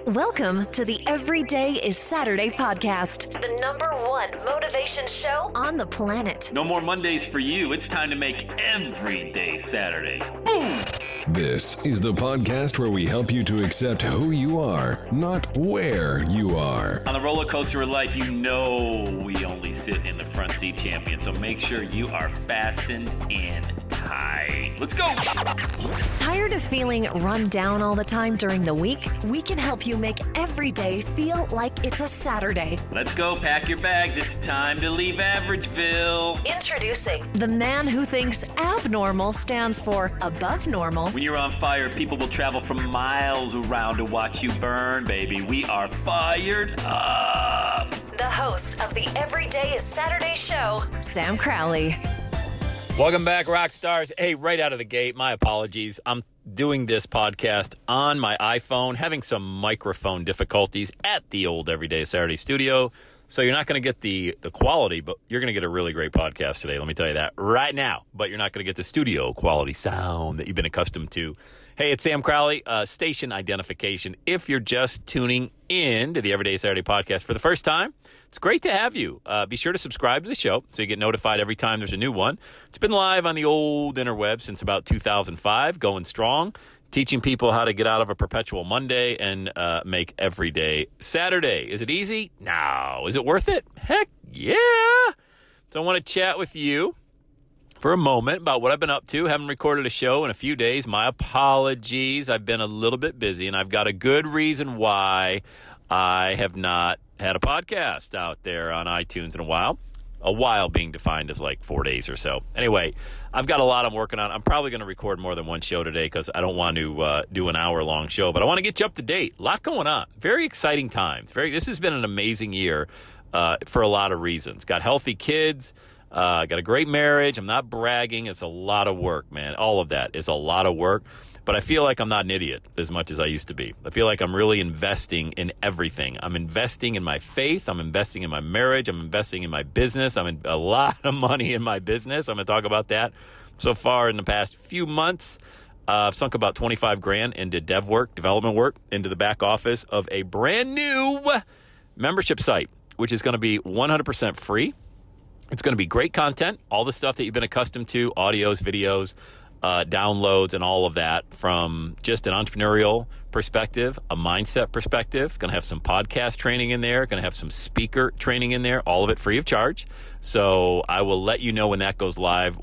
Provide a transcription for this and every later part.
Welcome to the Everyday is Saturday podcast, the #1 motivation show on the planet. No more Mondays for you. It's time to make every day Saturday. Boom! This is the podcast where we help you to accept who you are, not where you are. On the roller coaster of life, you know we only sit in the front seat, champion. So make sure you are fastened in tight. Let's go! Tired of feeling run down all the time during the week? We can help you make every day feel like it's a Saturday. Let's go. Pack your bags. It's time to leave Averageville. Introducing the man who thinks abnormal stands for above normal. When you're on fire, people will travel from miles around to watch you burn, baby. We are fired up. The host of the Everyday is Saturday show, Sam Crowley. Welcome back, rock stars. Hey, right out of the gate, my apologies. I'm doing this podcast on my iPhone, having some microphone difficulties at the old Everyday Saturday studio. So you're not going to get the quality, but you're going to get a really great podcast today. Let me tell you that right now. But you're not going to get the studio quality sound that you've been accustomed to. Hey, it's Sam Crowley, station identification. If you're just tuning in to the Everyday Saturday podcast for the first time, it's great to have you. Be sure to subscribe to the show so you get notified every time there's a new one. It's been live on the old interweb since about 2005, going strong, teaching people how to get out of a perpetual Monday and make every day Saturday. Is it easy? No. Is it worth it? Heck yeah. So I want to chat with you for a moment about what I've been up to. Haven't recorded a show in a few days. My apologies. I've been a little bit busy, and I've got a good reason why I have not had a podcast out there on iTunes in a while. A while being defined as like 4 days or so. Anyway, I've got a lot I'm working on. I'm probably going to record more than one show today because I don't want to do an hour-long show, but I want to get you up to date. A lot going on. Very exciting times. This has been an amazing year for a lot of reasons. Got healthy kids. Got a great marriage. I'm not bragging. It's a lot of work, man. All of that is a lot of work. But I feel like I'm not an idiot as much as I used to be. I feel like I'm really investing in everything. I'm investing in my faith. I'm investing in my marriage. I'm investing in my business. I'm in a lot of money in my business. I'm going to talk about that. So far in the past few months, I've sunk about $25,000 into dev work, development work, into the back office of a brand new membership site, which is going to be 100% free. It's going to be great content, all the stuff that you've been accustomed to, audios, videos, downloads, and all of that from just an entrepreneurial perspective, a mindset perspective. Going to have some podcast training in there, going to have some speaker training in there, all of it free of charge. So I will let you know when that goes live.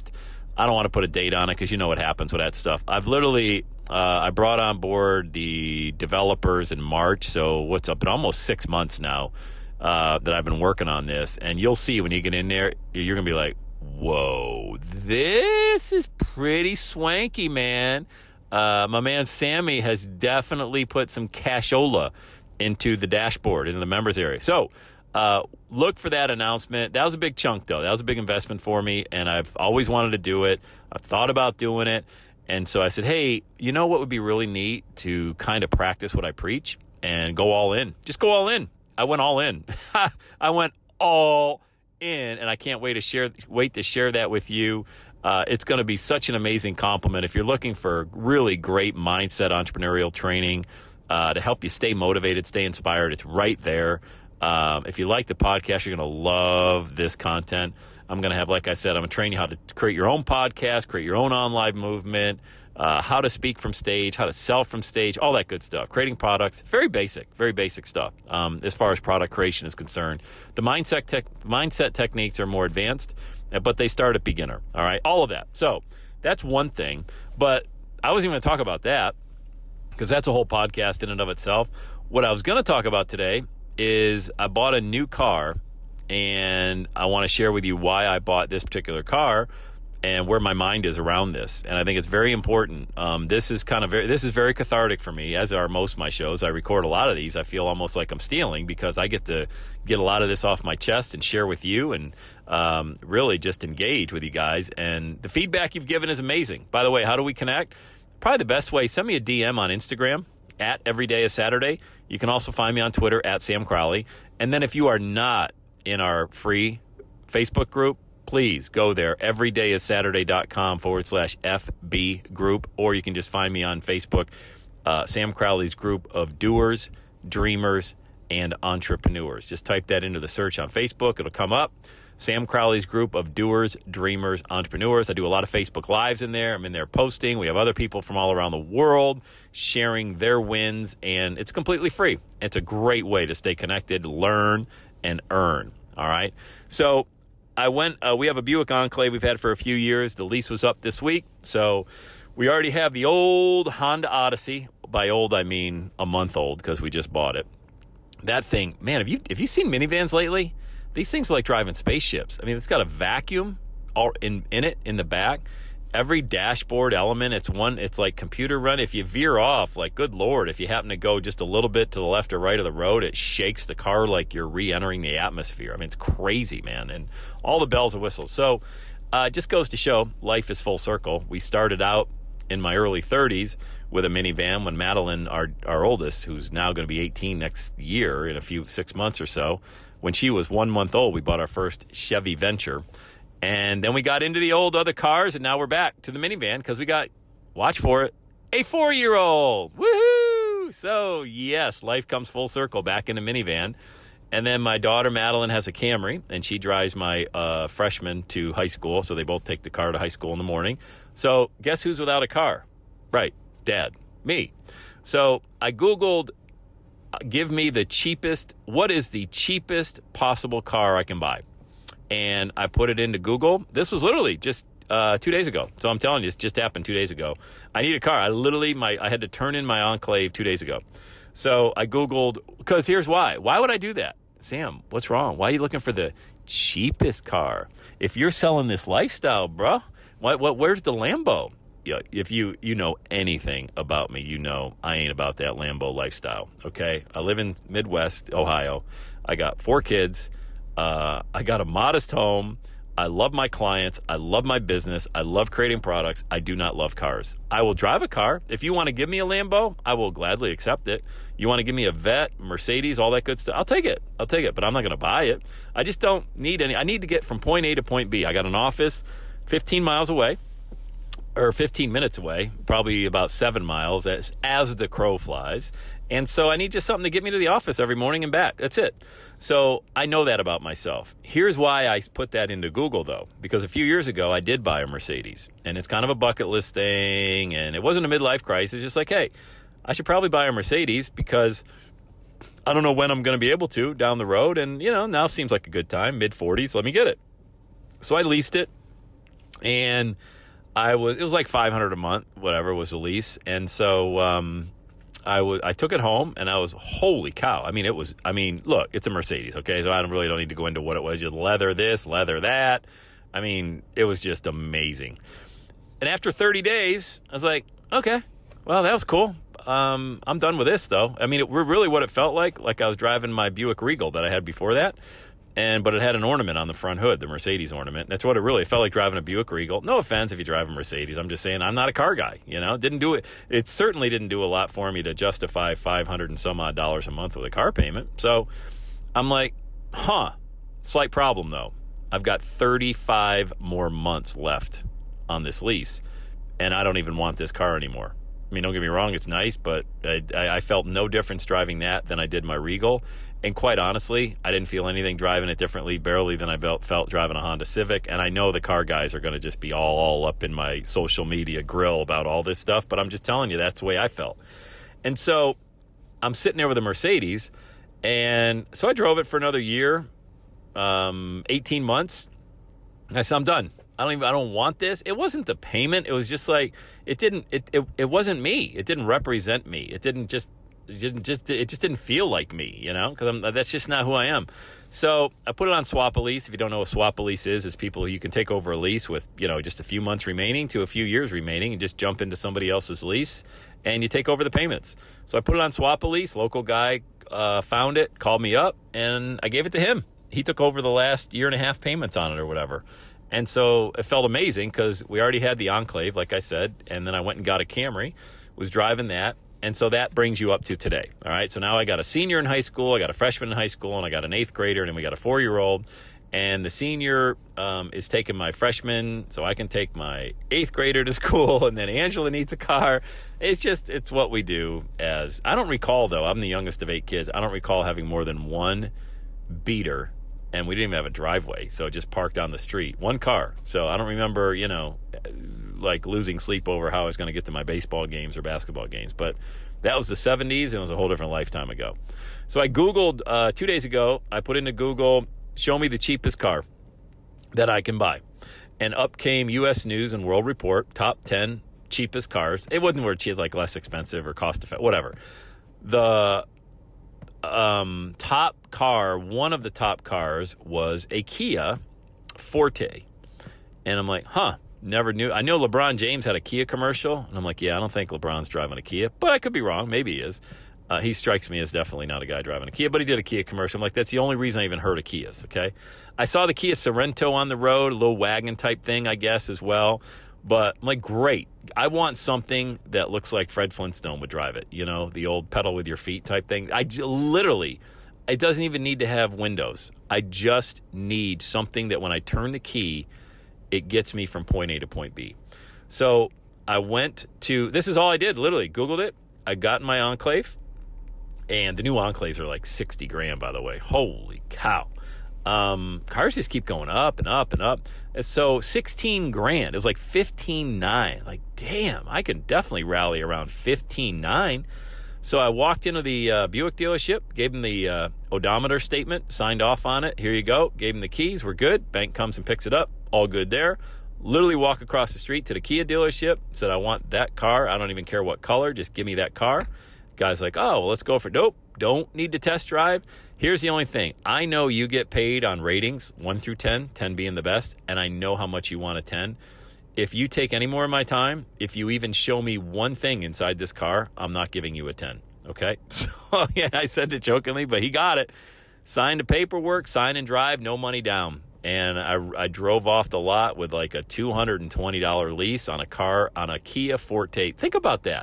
I don't want to put a date on it because you know what happens with that stuff. I've literally, I brought on board the developers in March, so what's up? Been almost 6 months now that I've been working on this, and you'll see when you get in there, you're going to be like, whoa, this is pretty swanky, man. My man Sammy has definitely put some cashola into the dashboard, into the members area. So look for that announcement. That was a big chunk, though. That was a big investment for me, and I've always wanted to do it. I've thought about doing it, and so I said, hey, you know what would be really neat to kind of practice what I preach and go all in? Just go all in. I went all in. I went all in, and I can't wait to share that with you. It's going to be such an amazing compliment. If you're looking for really great mindset entrepreneurial training to help you stay motivated, stay inspired, it's right there. If you like the podcast, you're going to love this content. I'm going to have, like I said, I'm going to train you how to create your own podcast, create your own online movement, how to speak from stage, how to sell from stage, all that good stuff. Creating products, very basic stuff as far as product creation is concerned. The mindset techniques are more advanced, but they start at beginner, all right? All of that. So that's one thing, but I wasn't even going to talk about that because that's a whole podcast in and of itself. What I was going to talk about today is I bought a new car, and I want to share with you why I bought this particular car and where my mind is around this. And I think it's very important. This is very cathartic for me, as are most of my shows. I record a lot of these. I feel almost like I'm stealing because I get to get a lot of this off my chest and share with you and really just engage with you guys. And the feedback you've given is amazing. By the way, how do we connect? Probably the best way, send me a DM on Instagram at Everyday is Saturday. You can also find me on Twitter at Sam Crowley. And then if you are not in our free Facebook group, please go there, everydayissaturday.com/FB group, or you can just find me on Facebook Sam Crowley's group of doers, dreamers, and entrepreneurs. Just type that into the search on Facebook. It'll come up. Sam Crowley's group of doers, dreamers, entrepreneurs. I do a lot of Facebook Lives in there. I'm in there posting. We have other people from all around the world sharing their wins, and it's completely free. It's a great way to stay connected, learn, and earn. All right. So we have a Buick Enclave we've had for a few years. The lease was up this week. So we already have the old Honda Odyssey. By old, I mean a month old because we just bought it. That thing, man, have you seen minivans lately? These things are like driving spaceships. I mean, it's got a vacuum all in it in the back. Every dashboard element, it's like computer run. If you veer off, like, good Lord, if you happen to go just a little bit to the left or right of the road, it shakes the car like you're re-entering the atmosphere. I mean, it's crazy, man, and all the bells and whistles. So it just goes to show life is full circle. We started out in my early 30s with a minivan when Madeline, our oldest, who's now going to be 18 next year in 6 months or so, when she was 1 month old, we bought our first Chevy Venture. And then we got into the old other cars, and now we're back to the minivan because we got, watch for it, a 4-year-old. Woohoo! So, yes, life comes full circle back in a minivan. And then my daughter, Madeline, has a Camry, and she drives my freshman to high school. So they both take the car to high school in the morning. So guess who's without a car? Right, Dad, me. So I Googled, what is the cheapest possible car I can buy? And I put it into Google. This was literally just 2 days ago. So I'm telling you, this just happened 2 days ago. I need a car. I had to turn in my Enclave 2 days ago. So I Googled, because here's why. Why would I do that? Sam, what's wrong? Why are you looking for the cheapest car? If you're selling this lifestyle, bro, where's the Lambo? Yeah, if you know anything about me, you know I ain't about that Lambo lifestyle, okay? I live in Midwest Ohio. I got 4 kids. I got a modest home. I love my clients. I love my business. I love creating products. I do not love cars. I will drive a car. If you want to give me a Lambo, I will gladly accept it. You want to give me a Vet, Mercedes, all that good stuff, I'll take it, but I'm not going to buy it. I just don't need any. I need to get from point A to point B. I got an office 15 miles away, or 15 minutes away, probably about 7 miles as the crow flies. And so I need just something to get me to the office every morning and back. That's it. So I know that about myself. Here's why I put that into Google, though, because a few years ago I did buy a Mercedes, and it's kind of a bucket list thing, and it wasn't a midlife crisis. It's just like, hey, I should probably buy a Mercedes because I don't know when I'm going to be able to down the road, and, now seems like a good time, mid-40s, let me get it. So I leased it, and it was like $500 a month, whatever was the lease, and so I took it home, and I was, holy cow. Look, it's a Mercedes, okay? So I really don't need to go into what it was. Just leather this, leather that. It was just amazing. And after 30 days, I was like, okay, well, that was cool. I'm done with this, though. Really what it felt like I was driving my Buick Regal that I had before that. But it had an ornament on the front hood, the Mercedes ornament. That's what it felt like, driving a Buick Regal. No offense if you drive a Mercedes. I'm just saying I'm not a car guy, Didn't do it. It certainly didn't do a lot for me to justify $500 and some odd dollars a month with a car payment. So I'm like, slight problem, though. I've got 35 more months left on this lease, and I don't even want this car anymore. Don't get me wrong, it's nice, but I felt no difference driving that than I did my Regal. And quite honestly, I didn't feel anything driving it differently, barely, than I felt driving a Honda Civic. And I know the car guys are going to just be all up in my social media grill about all this stuff, but I'm just telling you, that's the way I felt. And so I'm sitting there with a Mercedes, and so I drove it for another year, 18 months. I said, I'm done. I don't want this. It wasn't the payment. It was just like, it wasn't me. It didn't represent me. It just didn't feel like me, because that's just not who I am. So I put it on Swap-A-Lease. If you don't know what Swap-A-Lease is, it's people you can take over a lease with, just a few months remaining to a few years remaining, and just jump into somebody else's lease, and you take over the payments. So I put it on Swap-A-Lease. Local guy found it, called me up, and I gave it to him. He took over the last 1.5 years payments on it or whatever. And so it felt amazing because we already had the Enclave, like I said, and then I went and got a Camry, was driving that. And so that brings you up to today, all right? So now I got a senior in high school, I got a freshman in high school, and I got an 8th grader, and then we got a 4-year-old. And the senior is taking my freshman, so I can take my 8th grader to school, and then Angela needs a car. It's what we do. I don't recall, though, I'm the youngest of 8 kids. I don't recall having more than one beater, and we didn't even have a driveway, so it just parked on the street. One car. So I don't remember, like losing sleep over how I was going to get to my baseball games or basketball games. But that was the 70s, and it was a whole different lifetime ago. So I Googled 2 days ago. I put into Google, show me the cheapest car that I can buy. And up came U.S. News and World Report, top 10 cheapest cars. It wasn't where cheap, like less expensive or cost effective, whatever. The top car, one of the top cars was a Kia Forte. And I'm like, never knew. I know LeBron James had a Kia commercial. And I'm like, yeah, I don't think LeBron's driving a Kia. But I could be wrong. Maybe he is. He strikes me as definitely not a guy driving a Kia, but he did a Kia commercial. I'm like, that's the only reason I even heard of Kias, okay? I saw the Kia Sorento on the road, a little wagon type thing, I guess, as well. But I'm like, great. I want something that looks like Fred Flintstone would drive it, the old pedal with your feet type thing. Literally, it doesn't even need to have windows. I just need something that when I turn the key, it gets me from point A to point B. So I went to, this is all I did, literally, Googled it. I got in my Enclave. And the new Enclaves are like $60,000, by the way. Holy cow. Cars just keep going up and up and up. And so $16,000. It was like $15,900. Like, damn, I can definitely rally around $15,900. So I walked into the Buick dealership, gave them the odometer statement, signed off on it. Here you go. Gave them the keys. We're good. Bank comes and picks it up. All good there. Literally walk across the street to the Kia dealership. Said, I want that car. I don't even care what color. Just give me that car. Guy's like, oh, well, let's go for nope. Don't need to test drive. Here's the only thing. I know you get paid on ratings, 1 through 10, 10 being the best, and I know how much you want a 10. If you take any more of my time, if you even show me one thing inside this car, I'm not giving you a 10, okay? So, yeah, I said it jokingly, but he got it. Signed the paperwork, sign and drive, no money down. And I drove off the lot with like a $220 lease on a car, on a Kia Forte. Think about that.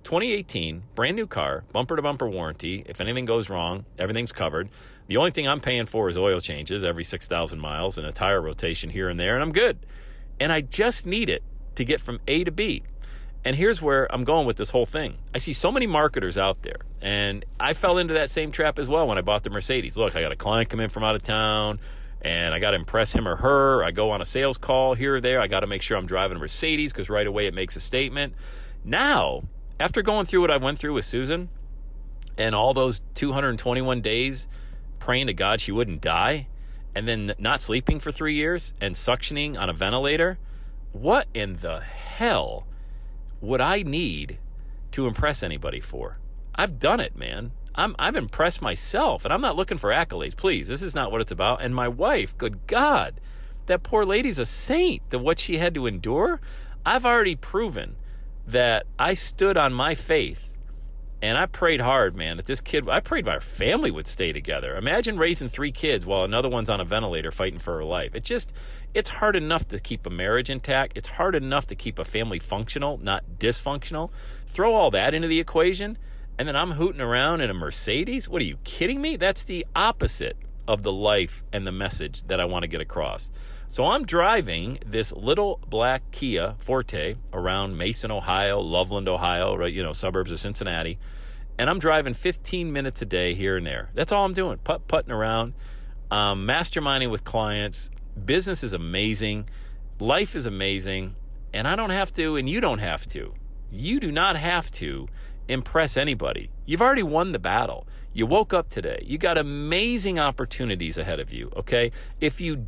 2018, brand new car, bumper-to-bumper warranty. If anything goes wrong, everything's covered. The only thing I'm paying for is oil changes every 6,000 miles and a tire rotation here and there, and I'm good. And I just need it to get from A to B. And here's where I'm going with this whole thing. I see so many marketers out there, and I fell into that same trap as well when I bought the Mercedes. Look, I got a client come in from out of town, and I got to impress him or her. I go on a sales call here or there. I got to make sure I'm driving a Mercedes because right away it makes a statement. Now, after going through what I went through with Susan and all those 221 days praying to God she wouldn't die and then not sleeping for 3 years and suctioning on a ventilator, what in the hell would I need to impress anybody for? I've done it, man. I've impressed myself, and I'm not looking for accolades. Please, this is not what it's about. And my wife, good God, that poor lady's a saint. What she had to endure, I've already proven that I stood on my faith, and I prayed hard, man, that this kid, I prayed our family would stay together. Imagine raising 3 kids while another one's on a ventilator fighting for her life. It's hard enough to keep a marriage intact. It's hard enough to keep a family functional, not dysfunctional. Throw all that into the equation, and then I'm hooting around in a Mercedes? What, are you kidding me? That's the opposite of the life and the message that I want to get across. So I'm driving this little black Kia Forte around Mason, Ohio, Loveland, Ohio, right, suburbs of Cincinnati. And I'm driving 15 minutes a day here and there. That's all I'm doing, putting around, masterminding with clients. Business is amazing. Life is amazing. And I don't have to, and you don't have to. You do not have to impress anybody. You've already won the battle. You woke up today. You got amazing opportunities ahead of you, okay? If you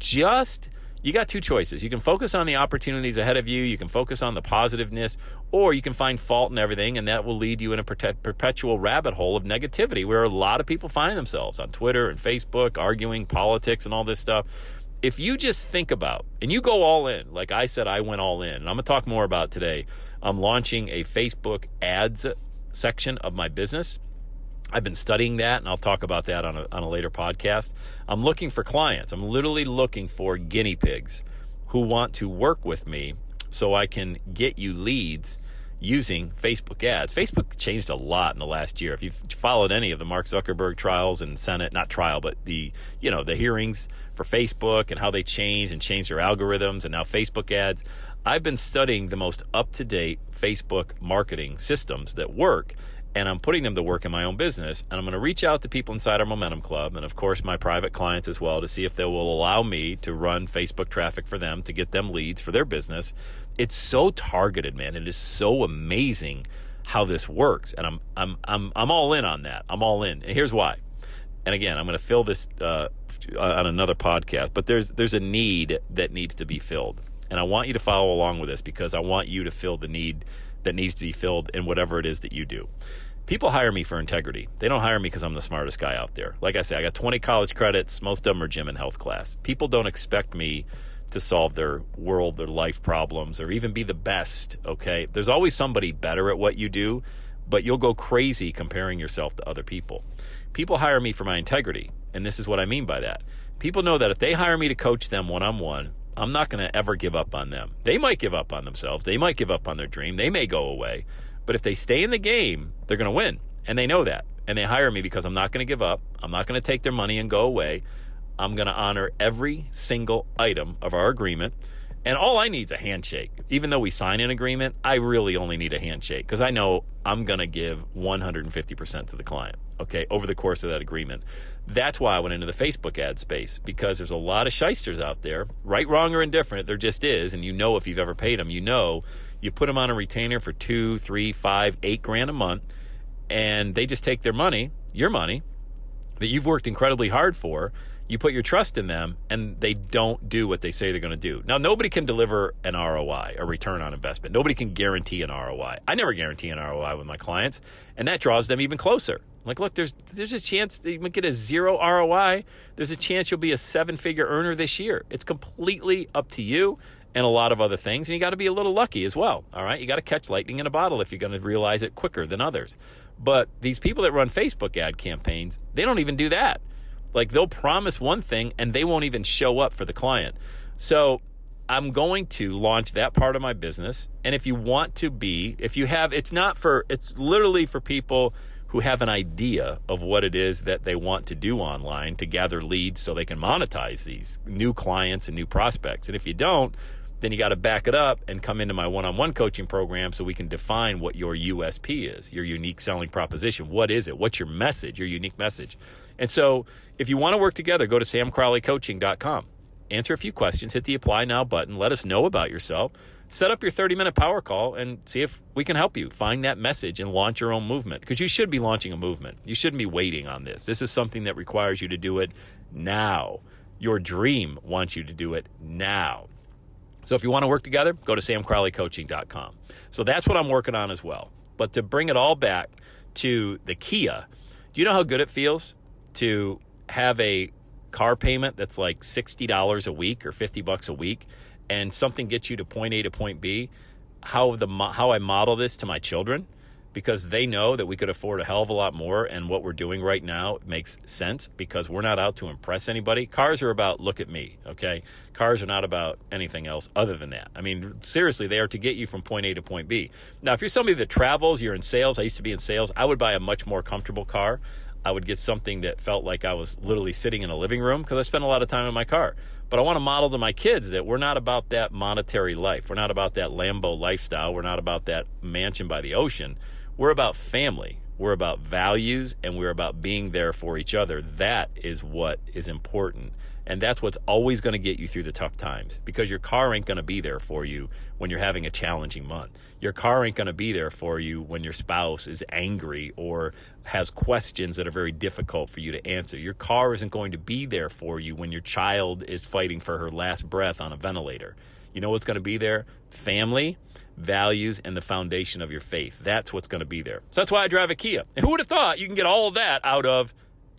got 2 choices. You can focus on the opportunities ahead of you. You can focus on the positiveness, or you can find fault in everything, and that will lead you in a perpetual rabbit hole of negativity where a lot of people find themselves on Twitter and Facebook arguing politics and all this stuff. If you just think about, and you go all in, like I said, I went all in, and I'm going to talk more about today. I'm launching a Facebook ads section of my business. I've been studying that, and I'll talk about that on a later podcast. I'm looking for clients. I'm literally looking for guinea pigs who want to work with me so I can get you leads using Facebook ads. Facebook changed a lot in the last year. If you've followed any of the Mark Zuckerberg trials and Senate, not trial, but the hearings for Facebook and how they changed their algorithms and now Facebook ads, I've been studying the most up-to-date Facebook marketing systems that work, and I'm putting them to work in my own business. And I'm going to reach out to people inside our Momentum Club and, of course, my private clients as well to see if they will allow me to run Facebook traffic for them to get them leads for their business. It's so targeted, man. It is so amazing how this works, and I'm all in on that. I'm all in. And here's why. And again, I'm going to fill this on another podcast, but there's a need that needs to be filled. And I want you to follow along with this because I want you to fill the need that needs to be filled in whatever it is that you do. People hire me for integrity. They don't hire me because I'm the smartest guy out there. Like I say, I got 20 college credits. Most of them are gym and health class. People don't expect me to solve their world, their life problems, or even be the best, okay? There's always somebody better at what you do, but you'll go crazy comparing yourself to other people. People hire me for my integrity, and this is what I mean by that. People know that if they hire me to coach them one-on-one, I'm not going to ever give up on them. They might give up on themselves. They might give up on their dream. They may go away. But if they stay in the game, they're going to win. And they know that. And they hire me because I'm not going to give up. I'm not going to take their money and go away. I'm going to honor every single item of our agreement. And all I need is a handshake. Even though we sign an agreement, I really only need a handshake because I know I'm going to give 150% to the client, okay, over the course of that agreement. That's why I went into the Facebook ad space, because there's a lot of shysters out there, right, wrong, or indifferent. There just is. And you know, if you've ever paid them, you know, you put them on a retainer for $2, $3, $5, $8 a month, and they just take their money, your money, that you've worked incredibly hard for. You put your trust in them, and they don't do what they say they're going to do. Now, nobody can deliver an ROI, a return on investment. Nobody can guarantee an ROI. I never guarantee an ROI with my clients, and that draws them even closer. Like, look, there's a chance that you might get a 0 ROI. There's a chance you'll be a 7-figure earner this year. It's completely up to you and a lot of other things, and you got to be a little lucky as well, all right? You got to catch lightning in a bottle if you're going to realize it quicker than others. But these people that run Facebook ad campaigns, they don't even do that. Like, they'll promise one thing and they won't even show up for the client. So I'm going to launch that part of my business. And if you want to be, if you have, it's literally for people who have an idea of what it is that they want to do online to gather leads so they can monetize these new clients and new prospects. And if you don't, then you got to back it up and come into my one-on-one coaching program so we can define what your USP is, your unique selling proposition. What is it? What's your message, your unique message? And so if you want to work together, go to samcrowleycoaching.com. Answer a few questions, hit the Apply Now button, let us know about yourself, set up your 30-minute power call, and see if we can help you find that message and launch your own movement. Because you should be launching a movement. You shouldn't be waiting on this. This is something that requires you to do it now. Your dream wants you to do it now. So if you want to work together, go to samcrowleycoaching.com. So that's what I'm working on as well. But to bring it all back to the Kia, do you know how good it feels to have a car payment that's like $60 a week or $50 a week, and something gets you to point A to point B? How I model this to my children, because they know that we could afford a hell of a lot more, and what we're doing right now makes sense because we're not out to impress anybody. Cars are about look at me, okay? Cars are not about anything else other than that. I mean, seriously, they are to get you from point A to point B. Now, if you're somebody that travels, you're in sales, I used to be in sales, I would buy a much more comfortable car. I would get something that felt like I was literally sitting in a living room because I spend a lot of time in my car. But I want to model to my kids that we're not about that monetary life. We're not about that Lambo lifestyle. We're not about that mansion by the ocean. We're about family. We're about values, and we're about being there for each other. That is what is important. And that's what's always going to get you through the tough times, because your car ain't going to be there for you when you're having a challenging month. Your car ain't going to be there for you when your spouse is angry or has questions that are very difficult for you to answer. Your car isn't going to be there for you when your child is fighting for her last breath on a ventilator. You know what's going to be there? Family, values, and the foundation of your faith. That's what's going to be there. So that's why I drive a Kia. And who would have thought you can get all of that out of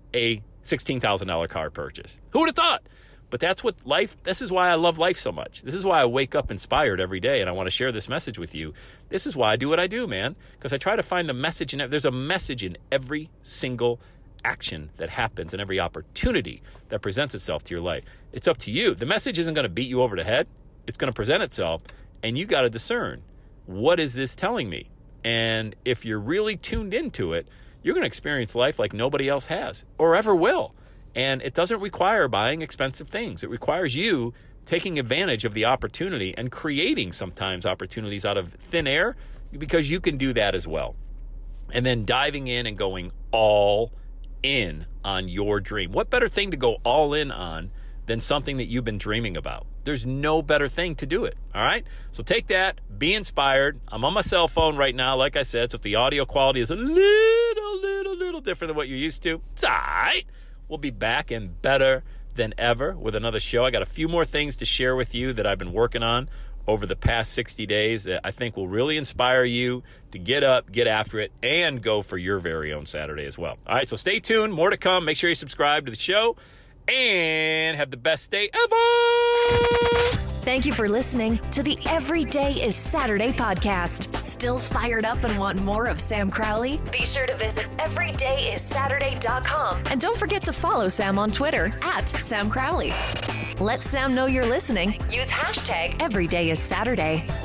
a $16,000 car purchase? Who would have thought? But that's what life, this is why I love life so much. This is why I wake up inspired every day, and I want to share this message with you. This is why I do what I do, man, because I try to find the message in it. There's a message in every single action that happens and every opportunity that presents itself to your life. It's up to you. The message isn't going to beat you over the head. It's going to present itself, and you got to discern, what is this telling me? And if you're really tuned into it, you're going to experience life like nobody else has or ever will. And it doesn't require buying expensive things. It requires you taking advantage of the opportunity and creating sometimes opportunities out of thin air, because you can do that as well. And then diving in and going all in on your dream. What better thing to go all in on than something that you've been dreaming about? There's no better thing to do it, all right? So take that, be inspired. I'm on my cell phone right now, like I said, so if the audio quality is a little different than what you're used to, it's all right. We'll be back and better than ever with another show. I got a few more things to share with you that I've been working on over the past 60 days that I think will really inspire you to get up, get after it, and go for your very own Saturday as well. All right, so stay tuned. More to come. Make sure you subscribe to the show, and have the best day ever. Thank you for listening to the Every Day is Saturday podcast. Still fired up and want more of Sam Crowley? Be sure to visit everydayissaturday.com. And don't forget to follow Sam on Twitter @Sam Crowley. Let Sam know you're listening. Use hashtag EverydayIsSaturday.